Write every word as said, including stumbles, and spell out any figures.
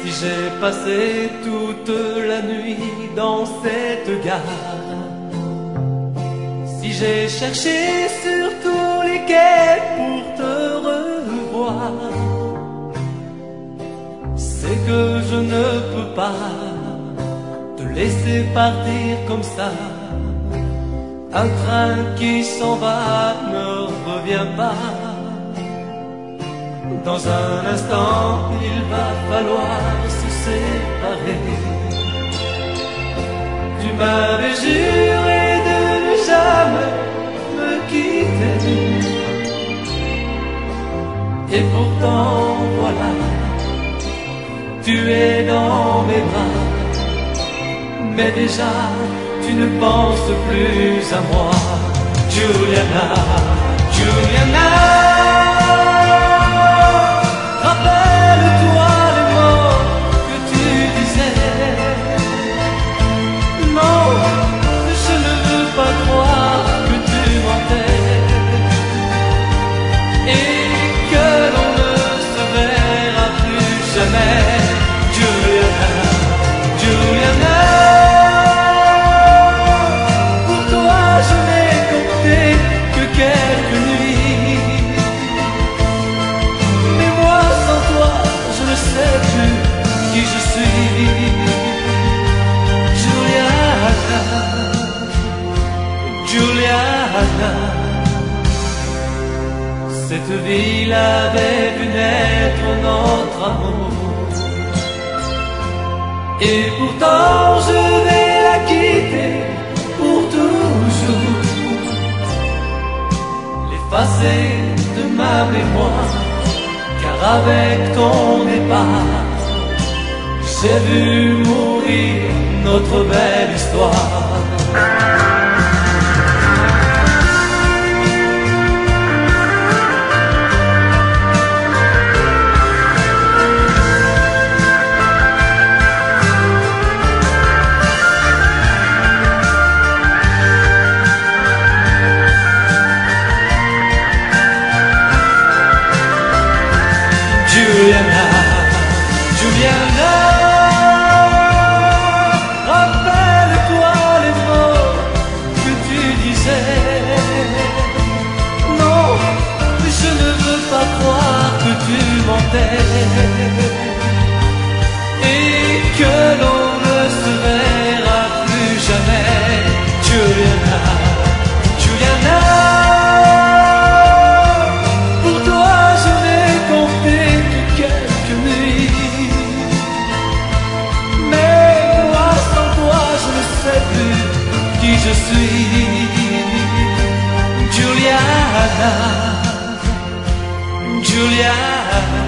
Si j'ai passé toute la nuit dans cette gare, si j'ai cherché sur tous les quais pour te revoir, c'est que je ne peux pas te laisser partir comme ça. Un train qui s'en va ne revient pas. Dans un instant, il va falloir se séparer. Tu m'avais juré de ne jamais me quitter, et pourtant voilà, tu es dans mes bras. Mais déjà, tu ne penses plus à moi. Juliana, Juliana, rappelle-toi les mots que tu disais. Non, je ne veux pas croire que tu mentais et que l'on ne se verra plus jamais. Juliana, Juliana, pour toi je n'ai compté que quelques nuits. Mais moi sans toi, je ne sais plus qui je suis. Juliana, Juliana, cette ville avait vu naître notre amour. Et pourtant je vais la quitter pour toujours, l'effacer de ma mémoire, car avec ton départ, j'ai vu mourir notre belle histoire. Juliana, Juliana, rappelle-toi les mots que tu disais. Non, je ne veux pas croire que tu mentais et que l'on ne se verra plus jamais. Juliana, Juliana, qui je suis. Juliana, Juliana.